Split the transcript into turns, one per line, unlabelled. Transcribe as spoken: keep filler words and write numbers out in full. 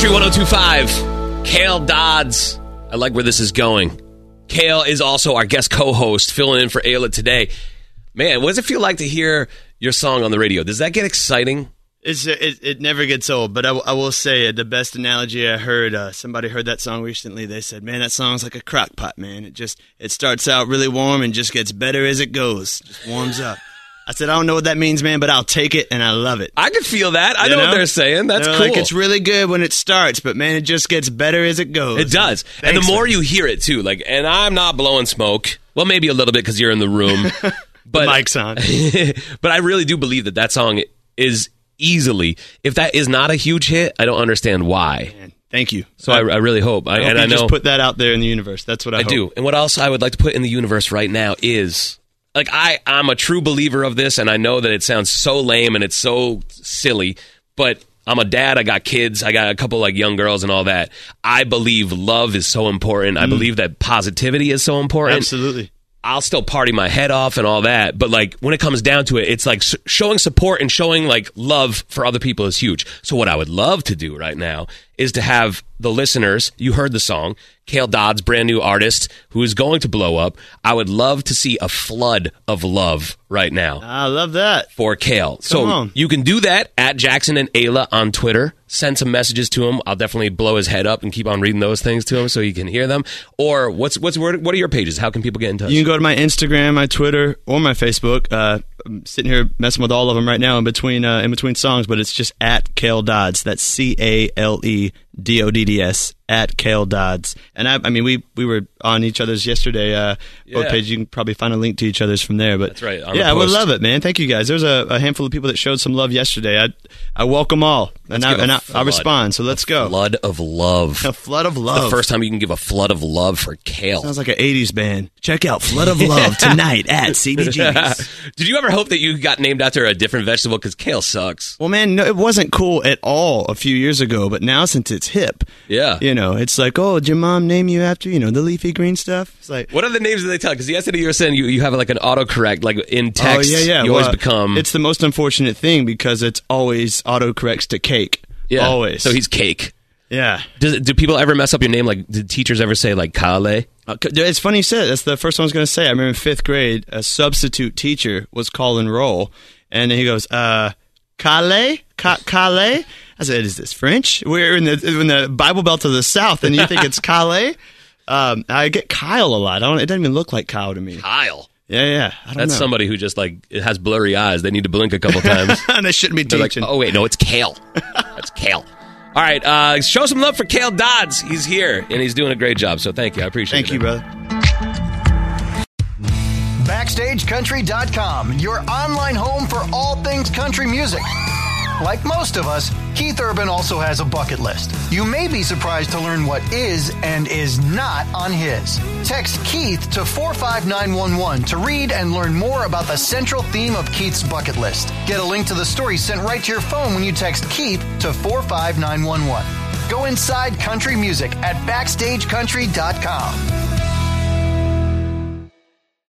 Country one oh two point five, Cale Dodds. I like where this is going. Cale is also our guest co-host, filling in for Ayla today. Man, what does it feel like to hear your song on the radio? Does that get exciting?
It's it, it never gets old, but I, I will say the best analogy I heard, uh, somebody heard that song recently, they said, man, that song's like a crock pot, man. It just, it starts out really warm and just gets better as it goes. Just warms up. I said, I don't know what that means, man, but I'll take it, and I love it.
I can feel that. I know, know what they're saying. That's
they're
cool.
Like, it's really good when it starts, but, man, it just gets better as it goes.
It does.
Thanks,
and the more
man.
you hear it, too. Like, and I'm not blowing smoke. Well, maybe a little bit because you're in the room. But,
the mic's on.
But I really do believe that that song is easily, if that is not a huge hit, I don't understand why.
Man, thank you.
So I, I really hope.
I, I
and
hope
I
you
know,
just put that out there in the universe. That's what I,
I
hope.
do. And what else I would like to put in the universe right now is... Like, I, I'm a true believer of this, and I know that it sounds so lame and it's so silly, but I'm a dad, I got kids, I got a couple, like, young girls and all that. I believe love is so important. I
Mm.
believe that positivity is so important.
Absolutely.
I'll still party my head off and all that, but, like, when it comes down to it, it's like sh- showing support and showing, like, love for other people is huge. So what I would love to do right now is to have the listeners, you heard the song, Cale Dodds, brand new artist who is going to blow up. I would love to see a flood of love right now.
I love that.
For Cale. So
on.
you can do that at Jackson and Ayla on Twitter. Send some messages to him. I'll definitely blow his head up and keep on reading those things to him so he can hear them. Or what's what's what are your pages? How can people get in touch?
You can go to my Instagram, my Twitter, or my Facebook. Uh, I'm sitting here messing with all of them right now in between uh, in between songs, but it's just at Cale Dodds. That's C A L E D O D D S, at Cale Dodds. And I, I mean, we, we were on each other's yesterday uh, both
Yeah.
pages. You can probably find a link to each other's from there. But
That's right, on
yeah,
the
I would
post.
love it, man. Thank you guys. There's a, a handful of people that showed some love yesterday. I I welcome all, and
Let's
I
give a
and I, I
flood.
respond. So let's go.
Flood of love.
A flood of
The
love.
first time you can give a flood of love for Cale.
Sounds like an eighties band. Check out Flood of Love tonight at C B G's.
Did you ever hope that you got named after a different vegetable? Because kale sucks.
Well, man, no, it wasn't cool at all a few years ago, but now since it's hip,
Yeah.
you know, it's like, oh, did your mom name you after, you know, the leafy green stuff? It's like,
What are the names that they tell? Because yesterday you were saying you, you have like an autocorrect, like in text.
oh, yeah, yeah.
You
well,
always become.
It's the most unfortunate thing because it's always autocorrects to cake.
yeah.
Always.
So he's Cake.
Yeah.
Does, do people ever mess up your name? Like, did teachers ever say like Kale?
Uh, It's funny you said it. That's the first one I was going to say. I remember in fifth grade, a substitute teacher was call and roll, and he goes, uh, Kale? Ka- Kale? I said, is this French? We're in the in the Bible Belt of the South, and you think it's Kale? Um, I get Kyle a lot. I don't. It doesn't even look like Kyle to me.
Kyle.
Yeah, yeah. I don't
That's
know.
somebody who just like it has blurry eyes. They need to blink a couple times.
and they shouldn't be
They're like,
teaching.
oh wait, no, it's Cale. That's Cale. All right, uh, show some love for Cale Dodds. He's here and he's doing a great job. So thank you. I appreciate
Thank
it.
you, brother.
Backstage Country dot com, your online home for all things country music. Like most of us, Keith Urban also has a bucket list. You may be surprised to learn what is and is not on his. Text Keith to four five nine one one to read and learn more about the central theme of Keith's bucket list. Get a link to the story sent right to your phone when you text Keith to four five nine one one. Go inside country music at Backstage Country dot com.